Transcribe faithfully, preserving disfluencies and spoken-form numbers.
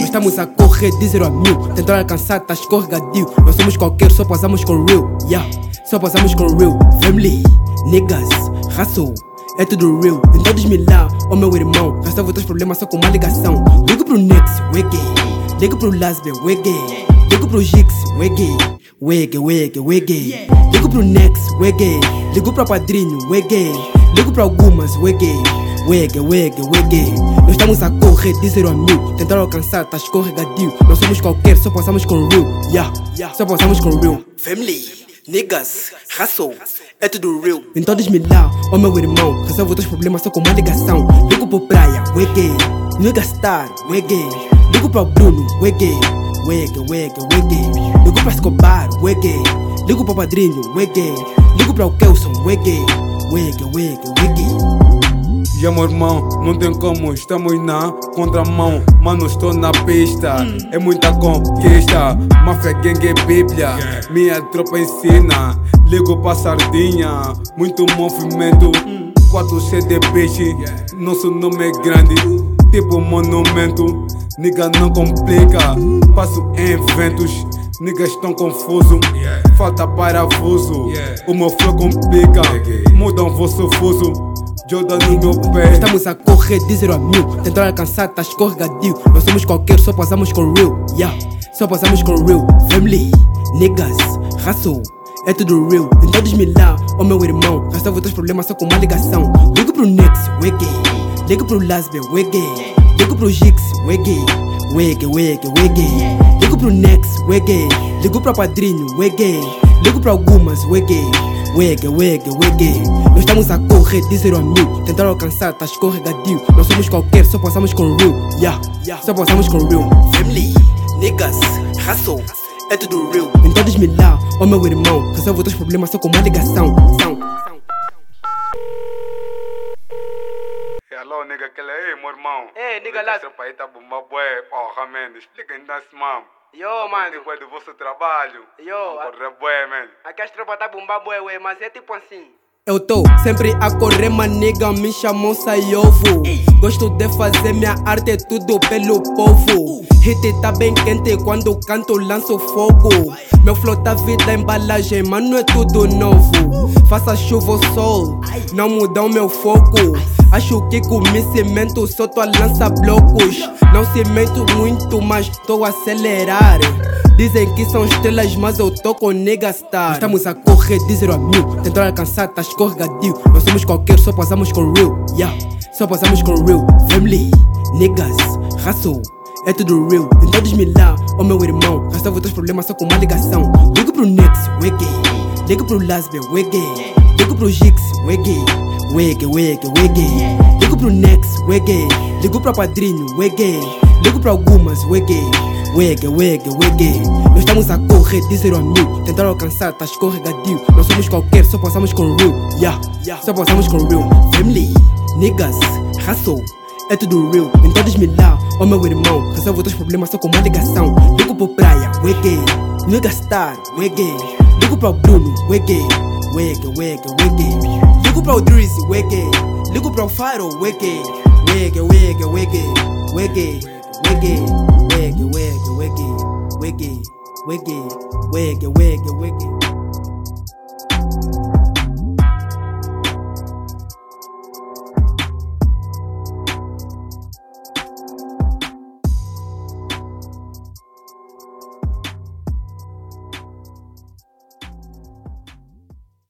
estamos a correr de zero a mil, tentar alcançar tá escorregadio. Não somos qualquer, só passamos com real, yeah. Só passamos com real, family, niggas, hustle, é tudo real. Então diz-me lá, oh meu irmão, resolve os teus problemas só com uma ligação. Ligo pro Nex, we gay. Ligo pro Lasbe, we gay. Ligo pro Gix, we gay. We gay, we gay, we gay. Ligo pro Nex, we gay. Ligo pro Padrinho, we gay. Ligo pra algumas, we gay. We gay, we gay, we gay. Nós estamos a correr de zero a mil, tentar alcançar tá escorregadio. Não somos qualquer, só passamos com real, yeah. Só passamos com real, family, niggas, hustle, é tudo real. Então diz-me lá, oh meu irmão, resolve os teus problemas só com uma ligação. Ligo pro Praia, we gay. Nigga Star, we gay. Ligo pro Bruno, we gay. We gay, we gay, we gay. Ligo pra Escobar, we gay. Ligo pro Padrinho, we gay. Ligo pro Kelson, we gay. We gay, we gay, we gay. Yeah, meu irmão, não tem como, estamos na contramão. Mano, estou na pista, é muita conquista. Máfia, gangue, é bíblia, minha tropa ensina. Ligo pra sardinha, muito movimento. Quatro C de peixe, nosso nome é grande, tipo monumento. Nigga não complica, passo em eventos. Niggas estão confusos, falta parafuso. O meu flow complica, mudam o vosso fuso. Jordan no meu pé. Estamos a correr de zero a mil, tentar alcançar tá escorregadio. Não somos qualquer, só passamos com real, yeah. Só passamos com real, family, niggas, hustle, é tudo real. Então diz-me lá, oh meu irmão, resolve os teus problemas só com uma ligação. Ligo pro Nex, we gay. Ligo pro Lasbe, we gay. Ligo pro Gix, we gay. We gay, we gay, we gay. Ligo pro Nex, we gay. Ligo pro Padrinho, we gay. Ligo pra algumas, we gay. We gay, we gay, we gay. Nós estamos a correr de zero a mil, tentar alcançar tá escorregadio. Não somos qualquer, só passamos com real, yeah. Só passamos com real, family, niggas, hustle, é tudo real. Então diz-me lá, oh meu irmão, resolve os teus problemas só com uma ligação. Alô, nigga, aquele aí, meu irmão. Ei, nigga, lá. Esse país tá bomba, bué. Porra, man, explica então esse mano. Yo, mano. Depois do vosso trabalho. Yo. Corre, bué, man. Aqui as tropas tá bomba, bué, ué, mas é tipo assim. Eu tô sempre a correr, mas nigga me chamam saiovo. Gosto de fazer minha arte, tudo pelo povo. Hit tá bem quente, quando canto lanço fogo. Meu flow tá vida embalagem, mas não é tudo novo. Faça chuva ou sol, não muda o meu foco. Acho que comi cimento, só tô a lançar blocos. Não cimento muito, mas tô a acelerar. Dizem que são estrelas, mas eu tô com nigga star. Estamos a correr de zero a mil, tentar alcançar tá escorregadio. Não somos qualquer, só passamos com real, yeah. Só passamos com real, family, niggas, hustle, é tudo real. Então diz-me lá, oh meu irmão, resolve os teus problemas só com uma ligação. Ligo pro Nex, we gay. Ligo pro Lasbe, we gay. Ligo pro Gix, we gay. We gay, we gay, we gay. Ligo pro Nex, we gay. Ligo pro Padrinho, we gay. Ligo pra algumas, we gay. We gay, we gay, we gay. Nós estamos a correr de zero a mil, tentar alcançar tá escorregadio. Não somos qualquer, só passamos com real, yeah. Só passamos com real, family, niggas, hustle, é tudo real. Então diz-me lá, oh meu irmão, resolve os teus problemas só com uma ligação. Ligo pro Praia, we gay. Nigga Star, we gay. Ligo pro Bruno, we gay. We gay, we gay, we gay. Ligo pro Drizzy, we gay. Ligo pro Faro, we gay. We gay, we gay, we gay. We gay, we gay. We gay, we gay, we gay. We gay, we gay, we gay, we gay, we gay.